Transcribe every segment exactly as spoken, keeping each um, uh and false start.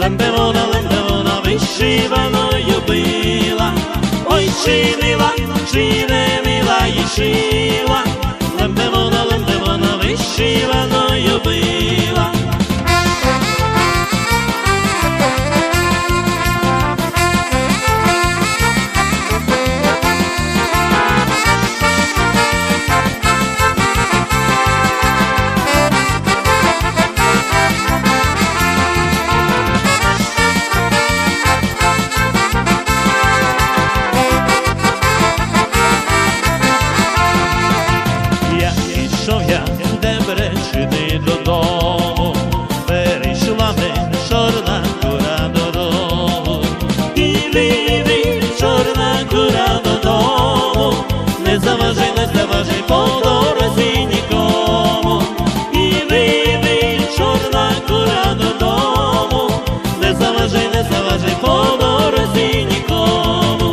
лембе вона, лембе вона вишиваною била. Ой, чи мила, чи не мила й шила, лембе вона, лембе вона вишиваною била. Я з Дебречини додому, перейшла ми чорна кура додому. Іди, іди, чорна кура додому, не заважай, не заважай по дорозі нікому. Іди, іди, чорна кура додому, не заважай, не заважай по дорозі нікому.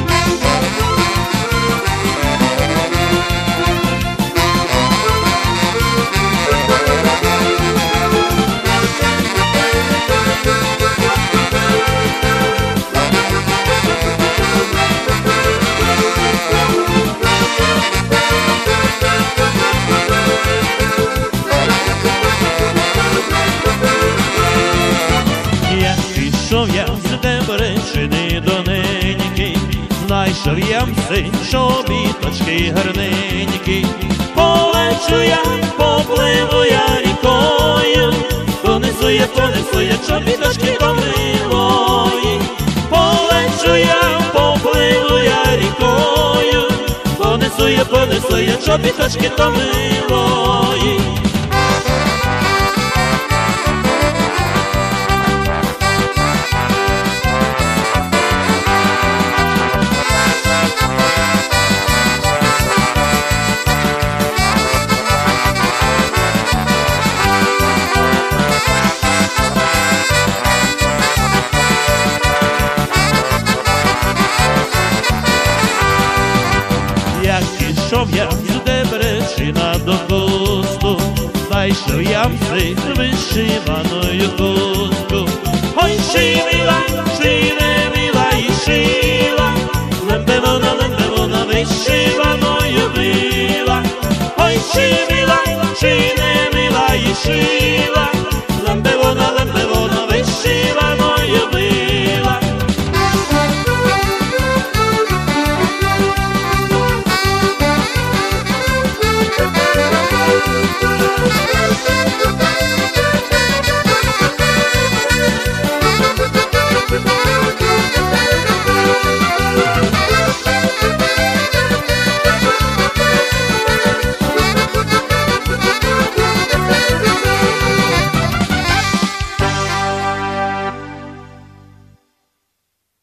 Пішов я з Дебречини до неньки, знайшов я мси, чобіточки гарненькі. Полечу я, попливу я рікою, понесу я, понесу я чобіточки до милої. Полечу я, попливу я рікою, понесу я, понесу я чобіточки до милої. Пішов я з Дебречина до Кусту, знайшов я мси з вишиваною хустку. Ой, чи мила, чи не мила й шила, лембе вона, лембе вона вишиваною била. Ой, чи мила, чи не мила й шила,